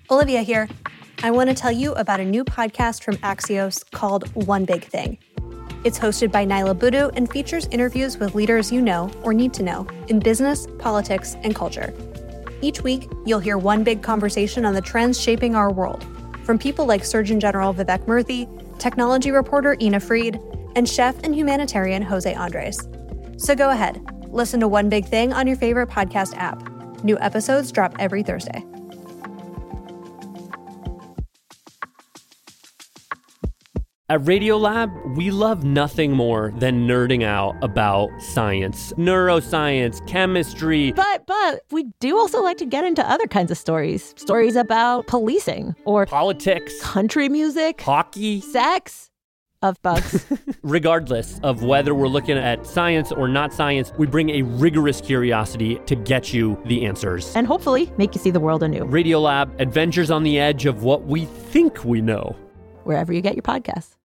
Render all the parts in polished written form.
Olivia here. I want to tell you about a new podcast from Axios called One Big Thing. It's hosted by Naila Boodoo and features interviews with leaders you know or need to know in business, politics, and culture. Each week, you'll hear one big conversation on the trends shaping our world, from people like Surgeon General Vivek Murthy, technology reporter Ina Fried, and chef and humanitarian Jose Andres. So go ahead, listen to One Big Thing on your favorite podcast app. New episodes drop every Thursday. At Radiolab, we love nothing more than nerding out about science, neuroscience, chemistry. But we do also like to get into other kinds of stories. Stories about policing or Politics, country music, hockey, sex, of bugs. Regardless of whether we're looking at science or not science, we bring a rigorous curiosity to get you the answers. And hopefully make you see the world anew. Radiolab, adventures on the edge of what we think we know. Wherever you get your podcasts.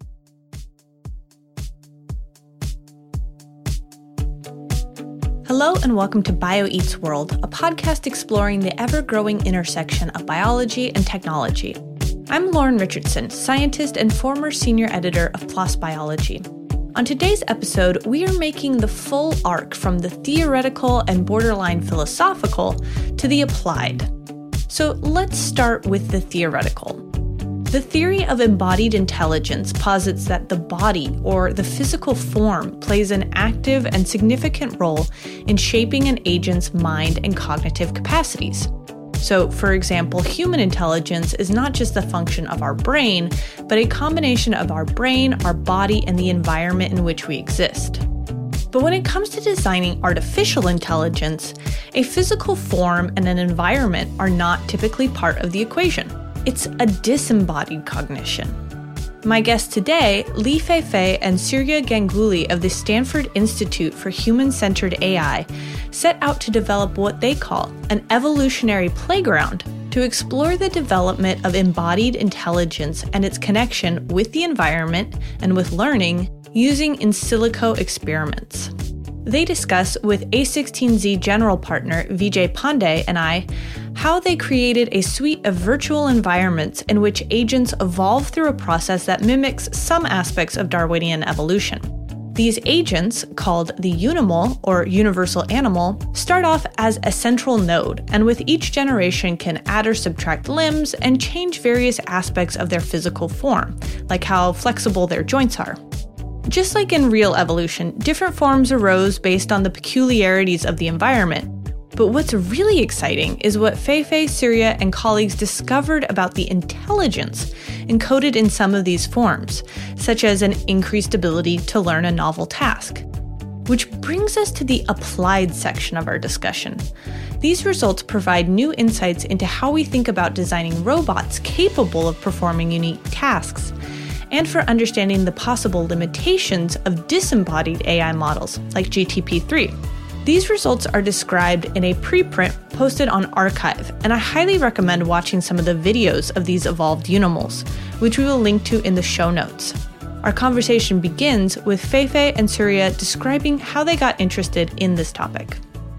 Hello and welcome to BioEats World, a podcast exploring the ever-growing intersection of biology and technology. I'm Lauren Richardson, scientist and former senior editor of PLOS Biology. On today's episode, we are making the full arc from the theoretical and borderline philosophical to the applied. So let's start with the theoretical. The theory of embodied intelligence posits that the body, or the physical form, plays an active and significant role in shaping an agent's mind and cognitive capacities. So, for example, human intelligence is not just the function of our brain, but a combination of our brain, our body, and the environment in which we exist. But when it comes to designing artificial intelligence, a physical form and an environment are not typically part of the equation. It's a disembodied cognition. My guests today, Li Feifei and Surya Ganguly of the Stanford Institute for Human-Centered AI, set out to develop what they call an evolutionary playground to explore the development of embodied intelligence and its connection with the environment and with learning using in silico experiments. They discuss with A16Z general partner Vijay Pandey and I how they created a suite of virtual environments in which agents evolve through a process that mimics some aspects of Darwinian evolution. These agents, called the Unimal or universal animal, start off as a central node, and with each generation can add or subtract limbs and change various aspects of their physical form, like how flexible their joints are. Just like in real evolution, different forms arose based on the peculiarities of the environment. But what's really exciting is what Feifei, Surya, and colleagues discovered about the intelligence encoded in some of these forms, such as an increased ability to learn a novel task. Which brings us to the applied section of our discussion. These results provide new insights into how we think about designing robots capable of performing unique tasks, and for understanding the possible limitations of disembodied AI models like GTP-3. These results are described in a preprint posted on arXiv, and I highly recommend watching some of the videos of these evolved Unimals, which we will link to in the show notes. Our conversation begins with Feifei and Surya describing how they got interested in this topic.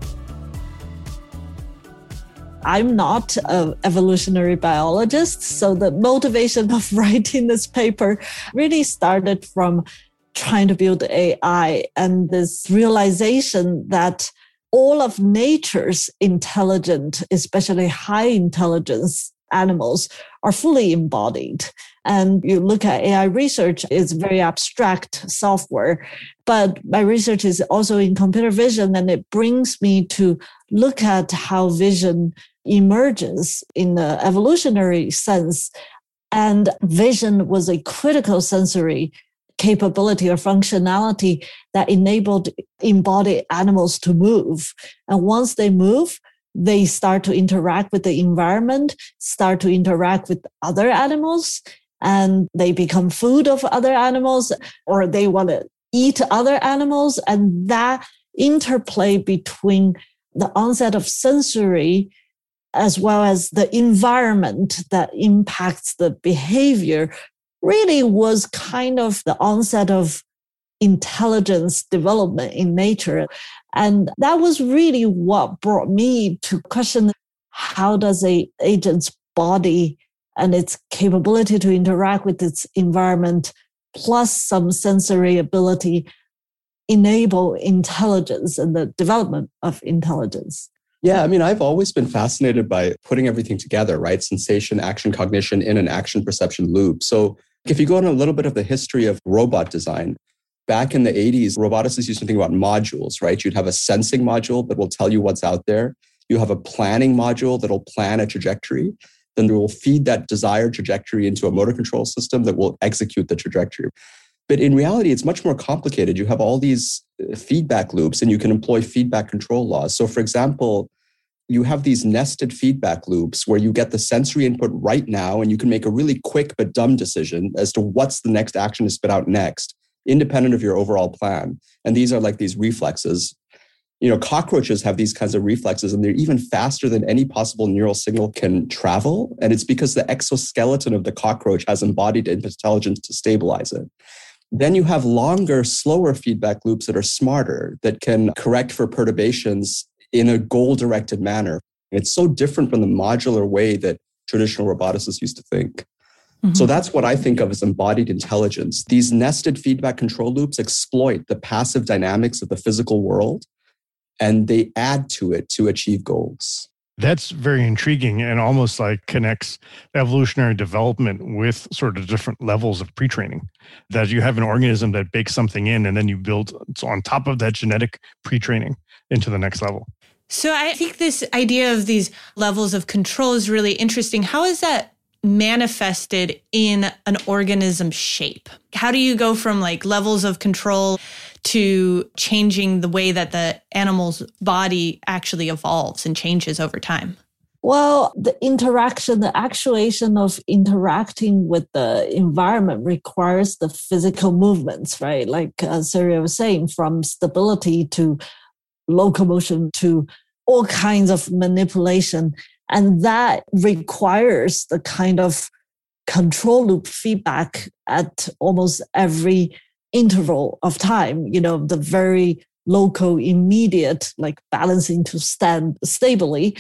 I'm not an evolutionary biologist, so the motivation of writing this paper really started from trying to build AI and this realization that all of nature's intelligent, especially high intelligence animals, are fully embodied. And you look at AI research, it's very abstract software, but my research is also in computer vision, and it brings me to look at how vision emerges in the evolutionary sense. And vision was a critical sensory capability or functionality that enabled embodied animals to move. And once they move, they start to interact with the environment, start to interact with other animals, and they become food of other animals, or they want to eat other animals. And that interplay between the onset of sensory as well as the environment that impacts the behavior really was kind of the onset of intelligence development in nature. And that was really what brought me to question, how does a agent's body and its capability to interact with its environment, plus some sensory ability, enable intelligence and the development of intelligence. Yeah, I mean, I've always been fascinated by putting everything together, right? Sensation, action, cognition in an action perception loop. So if you go into a little bit of the history of robot design, back in the 80s, roboticists used to think about modules, right? You'd have a sensing module that will tell you what's out there. You have a planning module that'll plan a trajectory. Then they will feed that desired trajectory into a motor control system that will execute the trajectory. But in reality, it's much more complicated. You have all these feedback loops and you can employ feedback control laws. So for example, you have these nested feedback loops where you get the sensory input right now and you can make a really quick but dumb decision as to what's the next action to spit out next, independent of your overall plan. And these are like these reflexes. You know, cockroaches have these kinds of reflexes and they're even faster than any possible neural signal can travel. And it's because the exoskeleton of the cockroach has embodied intelligence to stabilize it. Then you have longer, slower feedback loops that are smarter, that can correct for perturbations in a goal-directed manner. It's so different from the modular way that traditional roboticists used to think. Mm-hmm. So that's what I think of as embodied intelligence. These nested feedback control loops exploit the passive dynamics of the physical world, and they add to it to achieve goals. That's very intriguing and almost like connects evolutionary development with sort of different levels of pre-training. That you have an organism that bakes something in and then you build on top of that genetic pre-training into the next level. So I think this idea of these levels of control is really interesting. How is that manifested in an organism shape? How do you go from like levels of control to changing the way that the animal's body actually evolves and changes over time? Well, the interaction, the actuation of interacting with the environment requires the physical movements, right? Like Surya was saying, from stability to locomotion to all kinds of manipulation. And that requires the kind of control loop feedback at almost every interval of time, you know, the very local, immediate, like balancing to stand stably,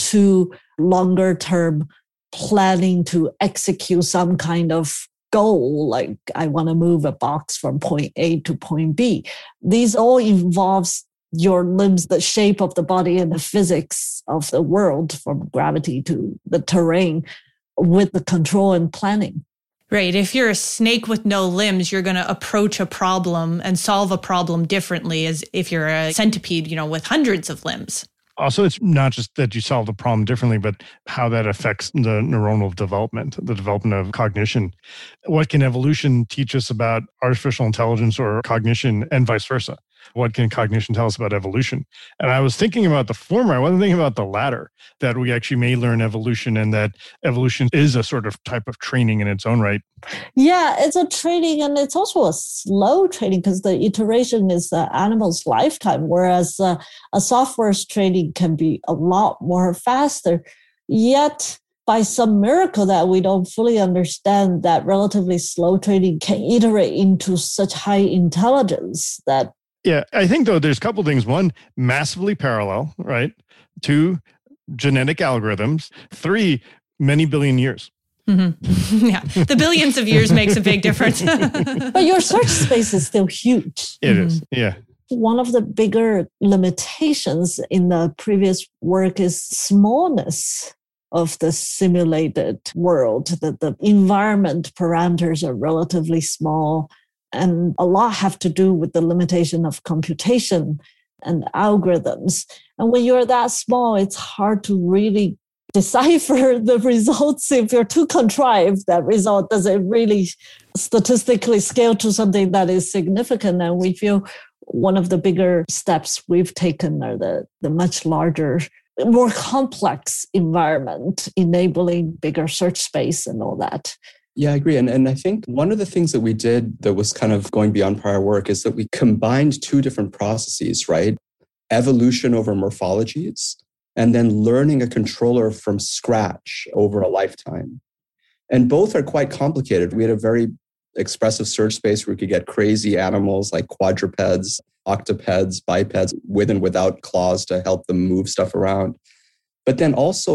to longer term planning to execute some kind of goal, like I want to move a box from point A to point B. These all involves your limbs, the shape of the body and the physics of the world, from gravity to the terrain, with the control and planning. Right. If you're a snake with no limbs, you're going to approach a problem and solve a problem differently as if you're a centipede, you know, with hundreds of limbs. Also, it's not just that you solve the problem differently, but how that affects the neuronal development, the development of cognition. What can evolution teach us about artificial intelligence or cognition, and vice versa? What can cognition tell us about evolution? And I was thinking about the former. I wasn't thinking about the latter, that we actually may learn evolution and that evolution is a sort of type of training in its own right. Yeah, it's a training, and it's also a slow training because the iteration is the animal's lifetime, whereas a software's training can be a lot more faster. Yet, by some miracle that we don't fully understand, that relatively slow training can iterate into such high intelligence that. Yeah, I think, though, there's a couple things. One, massively parallel, right? Two, genetic algorithms. Three, many billion years. Mm-hmm. Yeah, the billions of years makes a big difference. But your search space is still huge. It is, yeah. One of the bigger limitations in the previous work is smallness of the simulated world, that the environment parameters are relatively small. And a lot have to do with the limitation of computation and algorithms. And when you're that small, it's hard to really decipher the results. If you're too contrived, that result doesn't really statistically scale to something that is significant. And we feel one of the bigger steps we've taken are the much larger, more complex environment, enabling bigger search space and all that. Yeah, I agree. And I think one of the things that we did that was kind of going beyond prior work is that we combined two different processes, right? Evolution over morphologies, and then learning a controller from scratch over a lifetime. And both are quite complicated. We had a very expressive search space where we could get crazy animals like quadrupeds, octopeds, bipeds, with and without claws to help them move stuff around. But then also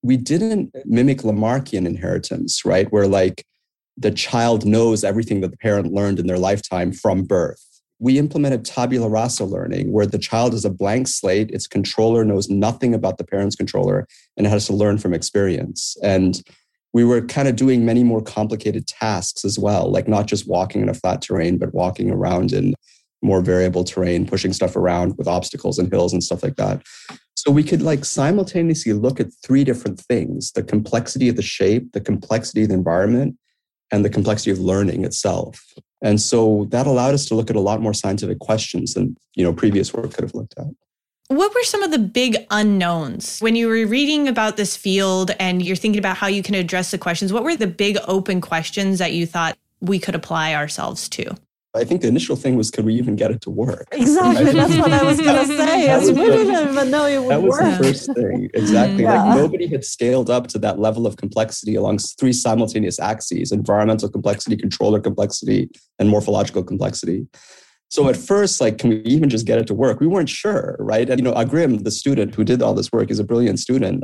we didn't mimic Lamarckian inheritance, right? Where like the child knows everything that the parent learned in their lifetime from birth. We implemented tabula rasa learning, where the child is a blank slate. Its controller knows nothing about the parent's controller and has to learn from experience. And we were kind of doing many more complicated tasks as well, like not just walking in a flat terrain, but walking around in more variable terrain, pushing stuff around with obstacles and hills and stuff like that. So we could like simultaneously look at three different things: the complexity of the shape, the complexity of the environment, and the complexity of learning itself. And so that allowed us to look at a lot more scientific questions than, previous work could have looked at. What were some of the big unknowns when you were reading about this field and you're thinking about how you can address the questions? What were the big open questions that you thought we could apply ourselves to? I think the initial thing was, could we even get it to work? Exactly. That's what I was going to say. We didn't even know it would work. That was the first thing. Exactly. Yeah. Like nobody had scaled up to that level of complexity along three simultaneous axes: environmental complexity, controller complexity, and morphological complexity. So at first, like, can we even just get it to work? We weren't sure, right? And, Agrim, the student who did all this work, is a brilliant student.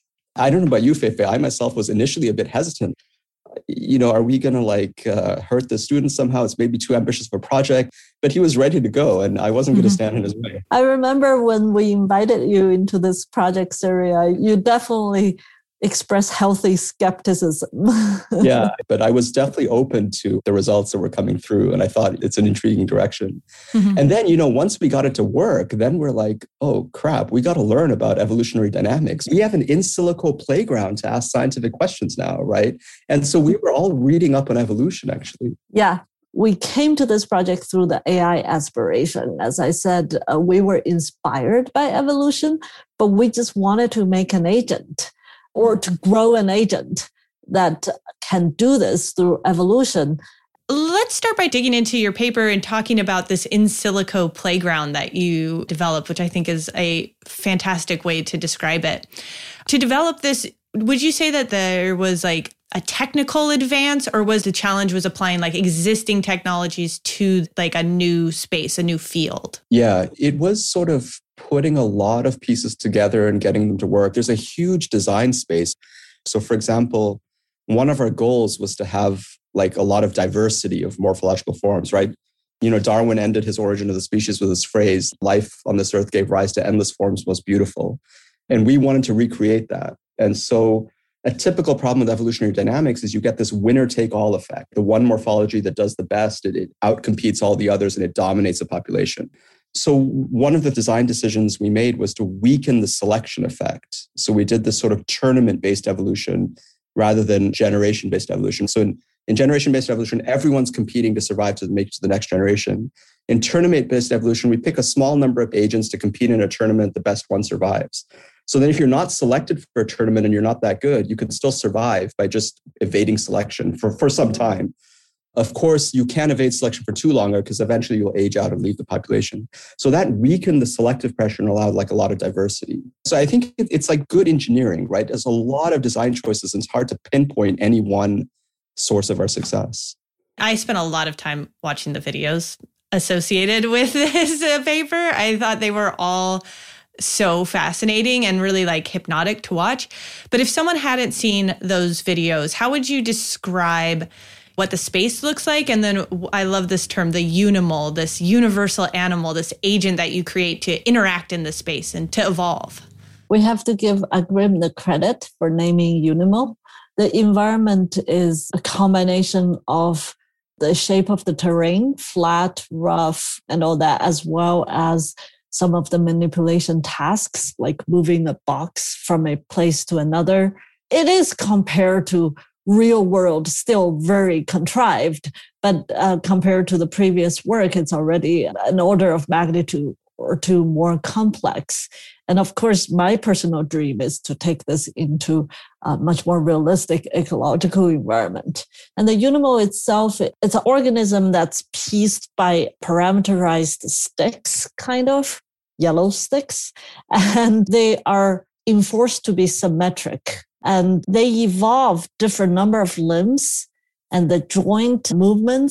I don't know about you, Feifei. I myself was initially a bit hesitant. Are we going to hurt the students somehow? It's maybe too ambitious of a project, but he was ready to go and I wasn't going to stand in his way. I remember when we invited you into this project, Surya, you definitely expressed healthy skepticism. Yeah, but I was definitely open to the results that were coming through and I thought it's an intriguing direction. Mm-hmm. And then, once we got it to work, then we're like, oh crap, we got to learn about evolutionary dynamics. We have an in silico playground to ask scientific questions now, right? And so we were all reading up on evolution, actually. Yeah. We came to this project through the AI aspiration. As I said, we were inspired by evolution, but we just wanted to make an agent or to grow an agent that can do this through evolution. Let's start by digging into your paper and talking about this in silico playground that you developed, which I think is a fantastic way to describe it. To develop this, would you say that there was like a technical advance, or was the challenge was applying like existing technologies to like a new space, a new field? Yeah, it was sort of putting a lot of pieces together and getting them to work. There's a huge design space. So for example, one of our goals was to have like a lot of diversity of morphological forms, right? Darwin ended his Origin of the Species with this phrase, life on this earth gave rise to endless forms most beautiful. And we wanted to recreate that. And so a typical problem with evolutionary dynamics is you get this winner-take-all effect. The one morphology that does the best, it outcompetes all the others and it dominates the population. So one of the design decisions we made was to weaken the selection effect. So we did this sort of tournament-based evolution rather than generation-based evolution. So in generation-based evolution, everyone's competing to survive to make it to the next generation. In tournament-based evolution, we pick a small number of agents to compete in a tournament. The best one survives. So then if you're not selected for a tournament and you're not that good, you can still survive by just evading selection for some time. Of course, you can't evade selection for too long because eventually you'll age out and leave the population. So that weakened the selective pressure and allowed like a lot of diversity. So I think it's like good engineering, right? There's a lot of design choices and it's hard to pinpoint any one source of our success. I spent a lot of time watching the videos associated with this paper. I thought they were all so fascinating and really like hypnotic to watch. But if someone hadn't seen those videos, how would you describe what the space looks like? And then I love this term, the unimal, this universal animal, this agent that you create to interact in the space and to evolve. We have to give Agrim the credit for naming unimal. The environment is a combination of the shape of the terrain, flat, rough, and all that, as well as some of the manipulation tasks, like moving a box from a place to another. It is compared to real world, still very contrived, but compared to the previous work, it's already an order of magnitude or two more complex. And of course, my personal dream is to take this into a much more realistic ecological environment. And the unimal itself, it's an organism that's pieced by parameterized sticks, kind of yellow sticks, and they are enforced to be symmetric. And they evolve different number of limbs and the joint movements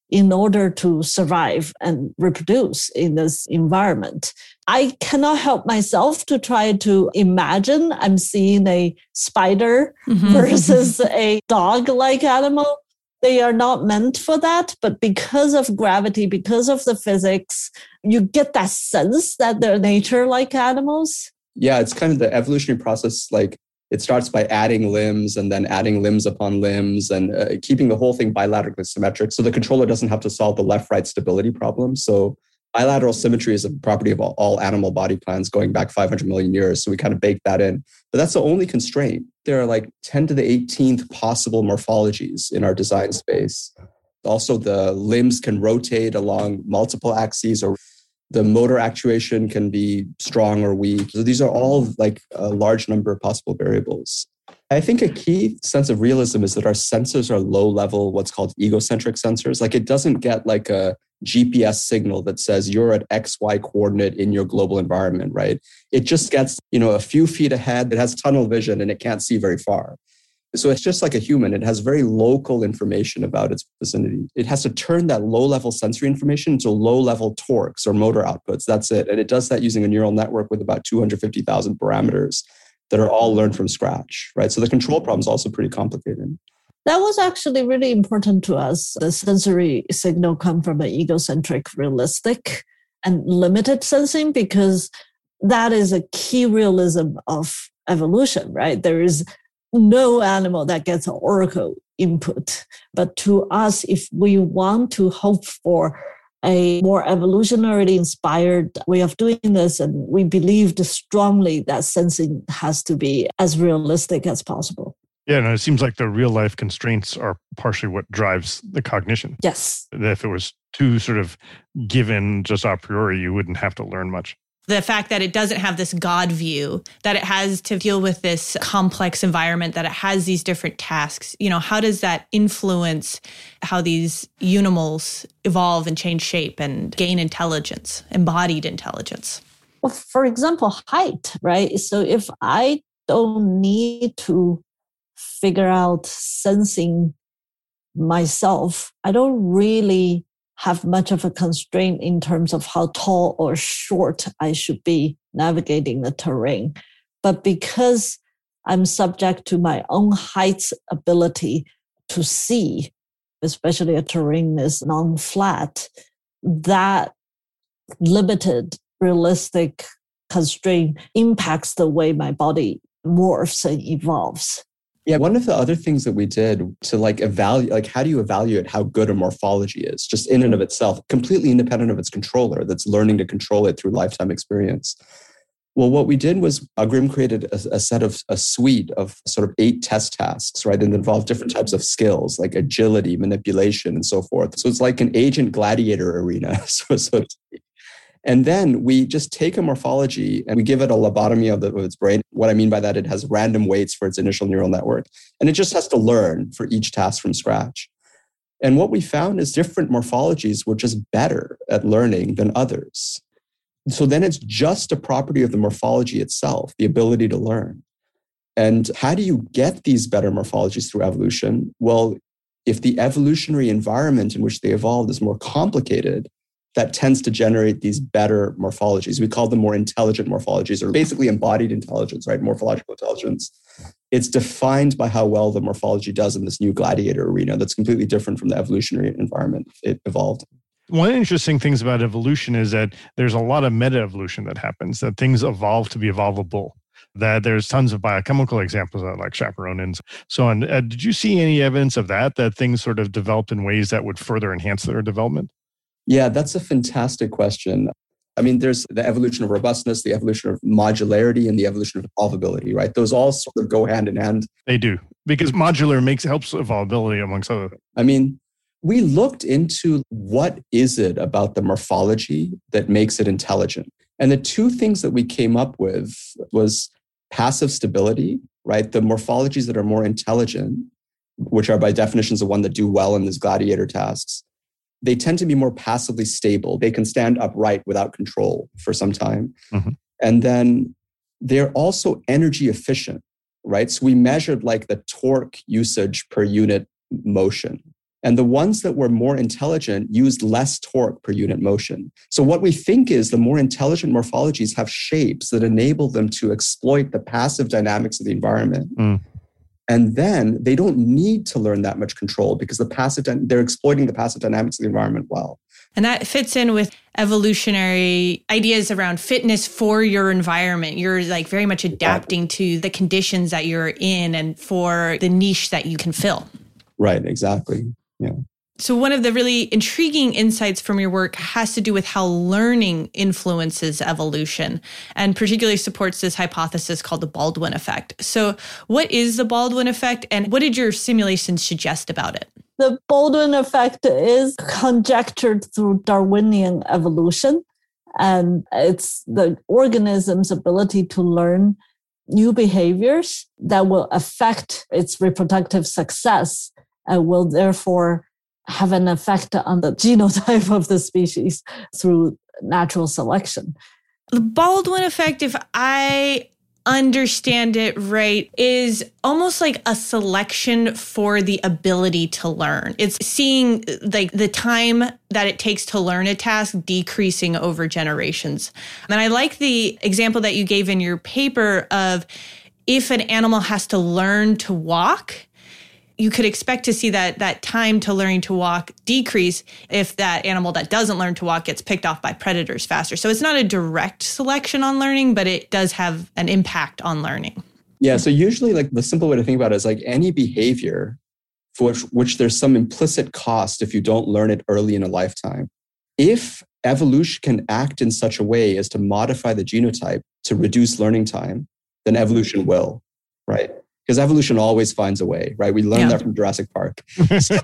in order to survive and reproduce in this environment. I cannot help myself to try to imagine I'm seeing a spider versus a dog-like animal. They are not meant for that, but because of gravity, because of the physics, you get that sense that they're nature-like animals. Yeah, it's kind of the evolutionary process. Like it starts by adding limbs and then adding limbs upon limbs and keeping the whole thing bilaterally symmetric. So the controller doesn't have to solve the left-right stability problem. So bilateral symmetry is a property of all animal body plans going back 500 million years. So we kind of baked that in. But that's the only constraint. There are like 10 to the 18th possible morphologies in our design space. Also, the limbs can rotate along multiple axes, or the motor actuation can be strong or weak. So these are all like a large number of possible variables. I think a key sense of realism is that our sensors are low level, what's called egocentric sensors. Like it doesn't get like a GPS signal that says you're at XY coordinate in your global environment, right? It just gets, a few feet ahead. It has tunnel vision and it can't see very far. So it's just like a human. It has very local information about its vicinity. It has to turn that low-level sensory information into low-level torques or motor outputs. That's it. And it does that using a neural network with about 250,000 parameters that are all learned from scratch, right? So the control problem is also pretty complicated. That was actually really important to us. The sensory signal come from an egocentric, realistic, and limited sensing, because that is a key realism of evolution, right? There is no animal that gets an oracle input. But to us, if we want to hope for a more evolutionarily inspired way of doing this, and we believed strongly that sensing has to be as realistic as possible. Yeah, no, it seems like the real life constraints are partially what drives the cognition. Yes. If it was too sort of given just a priori, you wouldn't have to learn much. The fact that it doesn't have this God view, that it has to deal with this complex environment, that it has these different tasks, how does that influence how these unimals evolve and change shape and gain intelligence, embodied intelligence? Well, for example, height, right? So if I don't need to figure out sensing myself, I don't really have much of a constraint in terms of how tall or short I should be navigating the terrain. But because I'm subject to my own height's ability to see, especially a terrain is non-flat, that limited realistic constraint impacts the way my body morphs and evolves. Yeah, one of the other things that we did to evaluate, how do you evaluate how good a morphology is, just in and of itself, completely independent of its controller that's learning to control it through lifetime experience. Well, what we did was Grim created a suite of sort of 8 test tasks, right? And involved different types of skills like agility, manipulation, and so forth. So it's like an agent gladiator arena, so to speak. And then we just take a morphology and we give it a lobotomy of its brain. What I mean by that, it has random weights for its initial neural network. And it just has to learn for each task from scratch. And what we found is different morphologies were just better at learning than others. So then it's just a property of the morphology itself, the ability to learn. And how do you get these better morphologies through evolution? Well, if the evolutionary environment in which they evolved is more complicated, that tends to generate these better morphologies. We call them more intelligent morphologies, or basically embodied intelligence, right? Morphological intelligence. It's defined by how well the morphology does in this new gladiator arena that's completely different from the evolutionary environment it evolved. One of the interesting things about evolution is that there's a lot of meta-evolution that happens, that things evolve to be evolvable, that there's tons of biochemical examples of that, like chaperonins, so on. Did you see any evidence of that things sort of developed in ways that would further enhance their development? Yeah, that's a fantastic question. I mean, there's the evolution of robustness, the evolution of modularity, and the evolution of evolvability, right? Those all sort of go hand in hand. They do, because modular helps evolvability amongst other things. I mean, we looked into what is it about the morphology that makes it intelligent. And the 2 things that we came up with was passive stability, right? The morphologies that are more intelligent, which are by definition the one that do well in these gladiator tasks, they tend to be more passively stable. They can stand upright without control for some time. Mm-hmm. And then they're also energy efficient, right? So we measured like the torque usage per unit motion. And the ones that were more intelligent used less torque per unit motion. So what we think is the more intelligent morphologies have shapes that enable them to exploit the passive dynamics of the environment. And then they don't need to learn that much control because they're exploiting the passive dynamics of the environment well. And that fits in with evolutionary ideas around fitness for your environment. You're like very much adapting to the conditions that you're in and for the niche that you can fill. Right, exactly. Yeah. So one of the really intriguing insights from your work has to do with how learning influences evolution and particularly supports this hypothesis called the Baldwin effect. So what is the Baldwin effect and what did your simulations suggest about it? The Baldwin effect is conjectured through Darwinian evolution, and it's the organism's ability to learn new behaviors that will affect its reproductive success and will therefore have an effect on the genotype of the species through natural selection. The Baldwin effect, if I understand it right, is almost like a selection for the ability to learn. It's seeing like the time that it takes to learn a task decreasing over generations. And I like the example that you gave in your paper of if an animal has to learn to walk, you could expect to see that time to learning to walk decrease if that animal that doesn't learn to walk gets picked off by predators faster. So it's not a direct selection on learning, but it does have an impact on learning. Yeah, so usually like the simple way to think about it is like any behavior for which there's some implicit cost if you don't learn it early in a lifetime. If evolution can act in such a way as to modify the genotype to reduce learning time, then evolution will, right? Because evolution always finds a way, right? We learned that from Jurassic Park. So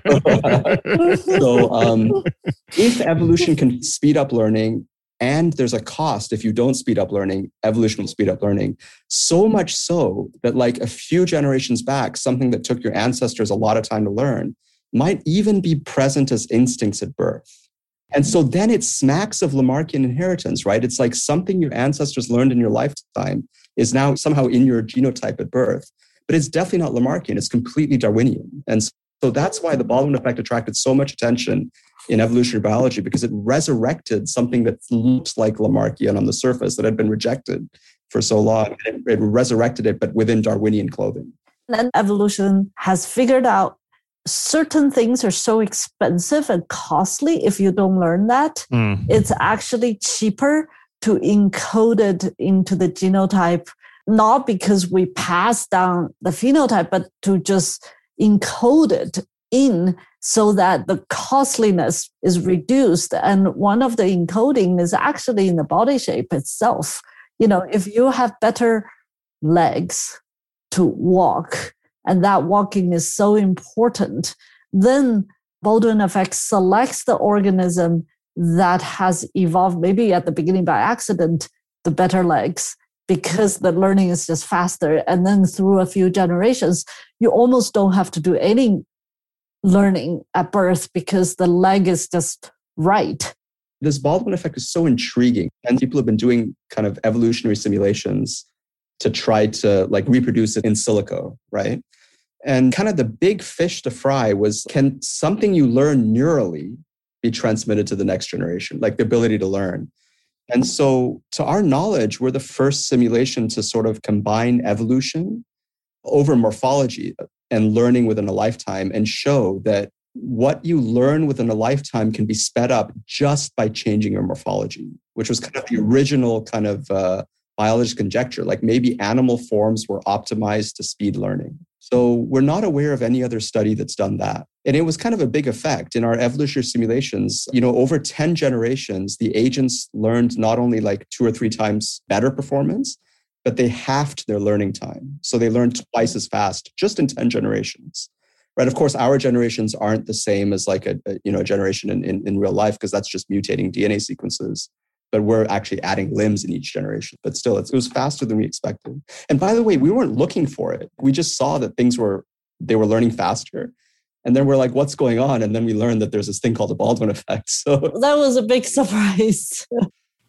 if evolution can speed up learning, and there's a cost if you don't speed up learning, evolution will speed up learning. So much so that like a few generations back, something that took your ancestors a lot of time to learn might even be present as instincts at birth. And so then it smacks of Lamarckian inheritance, right? It's like something your ancestors learned in your lifetime is now somehow in your genotype at birth. But it's definitely not Lamarckian. It's completely Darwinian. And so that's why the Baldwin effect attracted so much attention in evolutionary biology, because it resurrected something that looked like Lamarckian on the surface that had been rejected for so long. It resurrected it, but within Darwinian clothing. Then evolution has figured out certain things are so expensive and costly if you don't learn that. It's actually cheaper to encode it into the genotype, not because we pass down the phenotype, but to just encode it in so that the costliness is reduced. And one of the encoding is actually in the body shape itself. You know, if you have better legs to walk, and that walking is so important, then Baldwin effect selects the organism that has evolved maybe at the beginning by accident, the better legs, because the learning is just faster. And then through a few generations, you almost don't have to do any learning at birth because the leg is just right. This Baldwin effect is so intriguing. And people have been doing kind of evolutionary simulations to try to like reproduce it in silico, right? And kind of the big fish to fry was, can something you learn neurally be transmitted to the next generation, like the ability to learn? And so to our knowledge, we're the first simulation to sort of combine evolution over morphology and learning within a lifetime and show that what you learn within a lifetime can be sped up just by changing your morphology, which was kind of the original kind of biologist conjecture, like maybe animal forms were optimized to speed learning. So we're not aware of any other study that's done that. And it was kind of a big effect in our evolutionary simulations. You know, over 10 generations, the agents learned not only like 2 or 3 times better performance, but they halved their learning time. So they learned twice as fast just in 10 generations. Right. Of course, our generations aren't the same as like a generation in real life, because that's just mutating DNA sequences. But we're actually adding limbs in each generation. But still, it was faster than we expected. And by the way, we weren't looking for it. We just saw that they were learning faster. And then we're like, what's going on? And then we learned that there's this thing called the Baldwin effect. So that was a big surprise.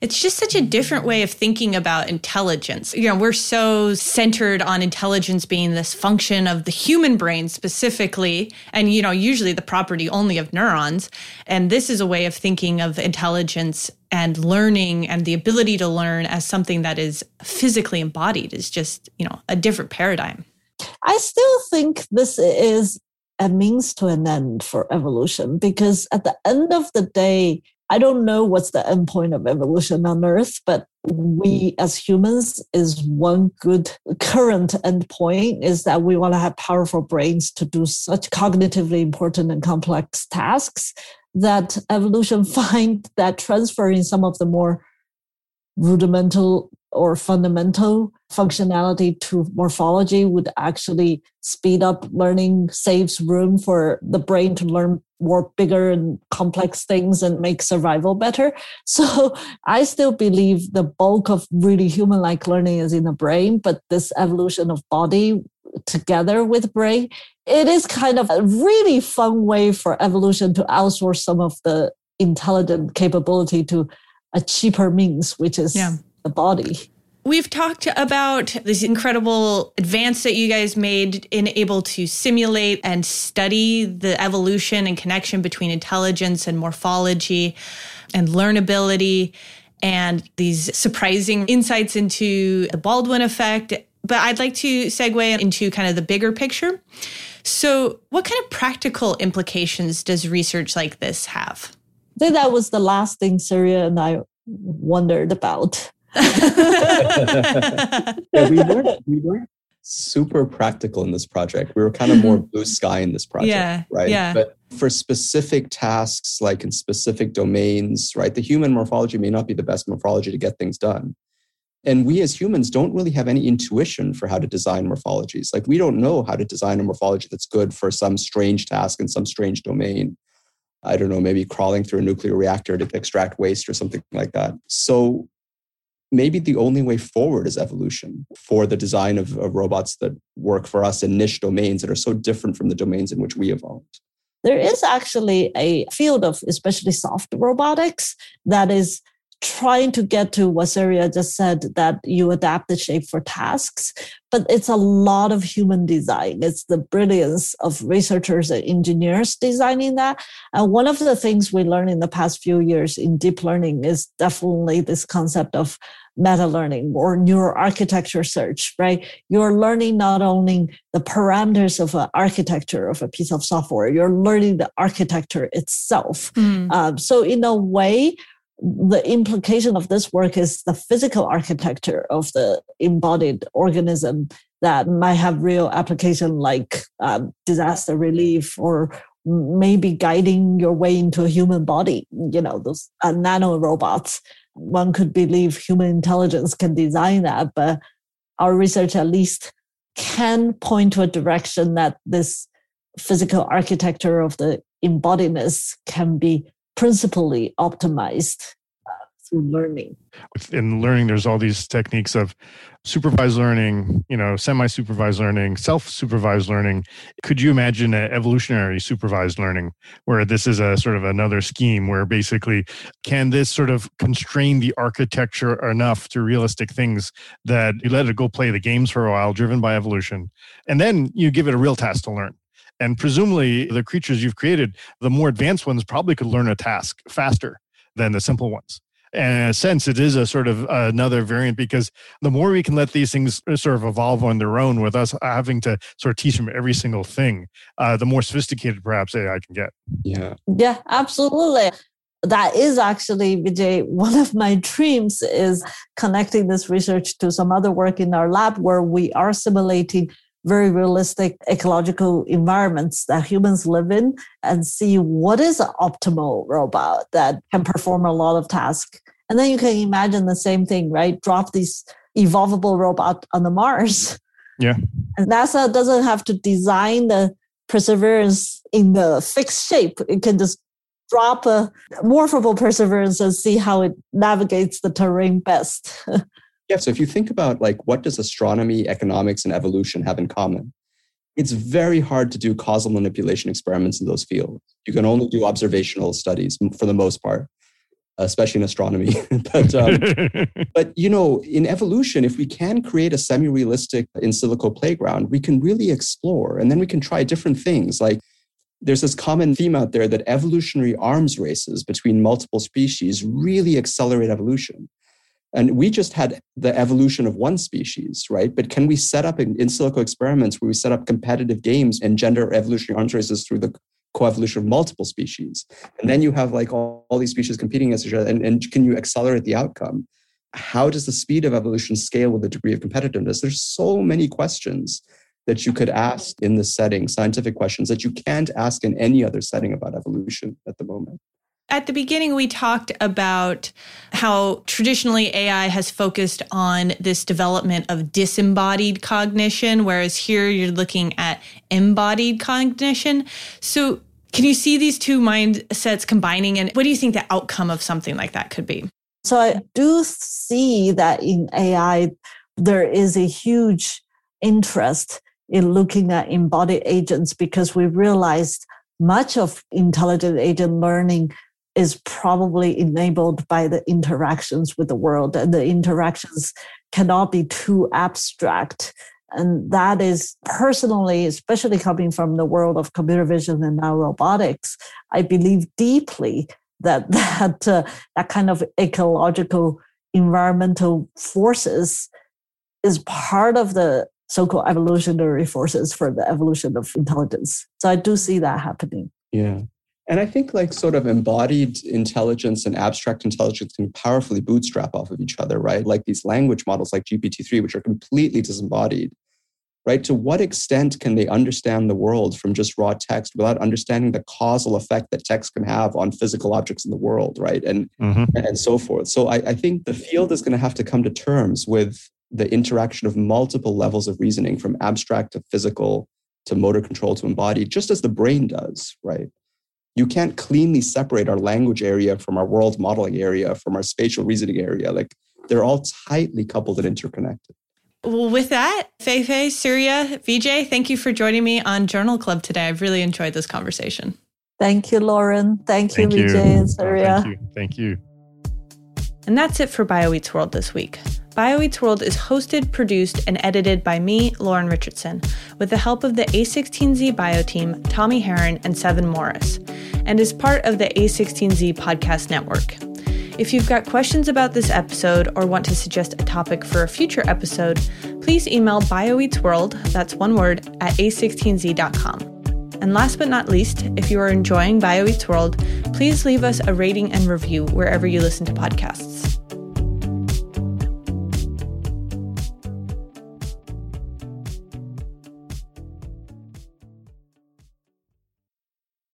It's just such a different way of thinking about intelligence. We're so centered on intelligence being this function of the human brain specifically, and, usually the property only of neurons. And this is a way of thinking of intelligence and learning and the ability to learn as something that is physically embodied is just, a different paradigm. I still think this is a means to an end for evolution, because at the end of the day, I don't know what's the end point of evolution on Earth, but we as humans is one good current end point is that we want to have powerful brains to do such cognitively important and complex tasks that evolution find that transferring some of the more rudimental or fundamental functionality to morphology would actually speed up learning, saves room for the brain to learn more bigger and complex things and make survival better. So I still believe the bulk of really human-like learning is in the brain, but this evolution of body together with brain, it is kind of a really fun way for evolution to outsource some of the intelligent capability to a cheaper means, which is the body. We've talked about this incredible advance that you guys made in able to simulate and study the evolution and connection between intelligence and morphology and learnability and these surprising insights into the Baldwin effect. But I'd like to segue into kind of the bigger picture. So what kind of practical implications does research like this have? I think that was the last thing Surya and I wondered about. We weren't super practical in this project. We were kind of more blue sky in this project, right? Yeah. But for specific tasks, like in specific domains, right, the human morphology may not be the best morphology to get things done. And we as humans don't really have any intuition for how to design morphologies. Like we don't know how to design a morphology that's good for some strange task in some strange domain. I don't know, maybe crawling through a nuclear reactor to extract waste or something like that. So maybe the only way forward is evolution for the design of robots that work for us in niche domains that are so different from the domains in which we evolved. There is actually a field of especially soft robotics that is trying to get to what Surya just said, that you adapt the shape for tasks, but it's a lot of human design. It's the brilliance of researchers and engineers designing that. And one of the things we learned in the past few years in deep learning is definitely this concept of meta-learning or neural architecture search, right? You're learning not only the parameters of an architecture of a piece of software, you're learning the architecture itself. So in a way, the implication of this work is the physical architecture of the embodied organism that might have real application like disaster relief or maybe guiding your way into a human body, those nano robots. One could believe human intelligence can design that, but our research at least can point to a direction that this physical architecture of the embodiedness can be principally optimized through learning. In learning, there's all these techniques of supervised learning, semi-supervised learning, self-supervised learning. Could you imagine an evolutionary supervised learning where this is a sort of another scheme where basically can this sort of constrain the architecture enough to realistic things that you let it go play the games for a while, driven by evolution, and then you give it a real task to learn? And presumably the creatures you've created, the more advanced ones probably could learn a task faster than the simple ones. And in a sense, it is a sort of another variant because the more we can let these things sort of evolve on their own with us having to sort of teach them every single thing, the more sophisticated perhaps AI can get. Yeah, absolutely. That is actually, Vijay, one of my dreams is connecting this research to some other work in our lab where we are simulating very realistic ecological environments that humans live in and see what is an optimal robot that can perform a lot of tasks. And then you can imagine the same thing, right? Drop these evolvable robot on the Mars. Yeah. And NASA doesn't have to design the Perseverance in the fixed shape. It can just drop a morphable Perseverance and see how it navigates the terrain best. Yeah, so if you think about what does astronomy, economics, and evolution have in common? It's very hard to do causal manipulation experiments in those fields. You can only do observational studies for the most part. especially in astronomy. But, in evolution, if we can create a semi-realistic in silico playground, we can really explore, and then we can try different things. Like there's this common theme out there that evolutionary arms races between multiple species really accelerate evolution. And we just had the evolution of one species, right? But can we set up in silico experiments where we set up competitive games and gender evolutionary arms races through the coevolution of multiple species? And then you have like all these species competing against each other. And can you accelerate the outcome? How does the speed of evolution scale with the degree of competitiveness? There's so many questions that you could ask in this setting, scientific questions that you can't ask in any other setting about evolution at the moment. At the beginning, we talked about how traditionally AI has focused on this development of disembodied cognition, whereas here you're looking at embodied cognition. So can you see these two mindsets combining? And what do you think the outcome of something like that could be? So I do see that in AI, there is a huge interest in looking at embodied agents because we realized much of intelligent agent learning is probably enabled by the interactions with the world, and the interactions cannot be too abstract. And that is personally, especially coming from the world of computer vision and now robotics, I believe deeply that kind of ecological environmental forces is part of the so-called evolutionary forces for the evolution of intelligence. So I do see that happening. Yeah. And I think like sort of embodied intelligence and abstract intelligence can powerfully bootstrap off of each other, right? Like these language models like GPT-3, which are completely disembodied, right? To what extent can they understand the world from just raw text without understanding the causal effect that text can have on physical objects in the world, right? And so forth. So I think the field is going to have to come to terms with the interaction of multiple levels of reasoning, from abstract to physical to motor control to embodied, just as the brain does, right? You can't cleanly separate our language area from our world modeling area, from our spatial reasoning area. Like they're all tightly coupled and interconnected. Well, with that, Fei-Fei, Surya, Vijay, thank you for joining me on Journal Club today. I've really enjoyed this conversation. Thank you, Lauren. Thank you, Vijay and Surya. Thank you. And that's it for BioEats World this week. BioEats World is hosted, produced, and edited by me, Lauren Richardson, with the help of the A16Z Bio team, Tommy Herron, and Seven Morris, and is part of the A16Z Podcast Network. If you've got questions about this episode or want to suggest a topic for a future episode, please email bioeatsworld, that's one word, at a16z.com. And last but not least, if you are enjoying BioEats World, please leave us a rating and review wherever you listen to podcasts.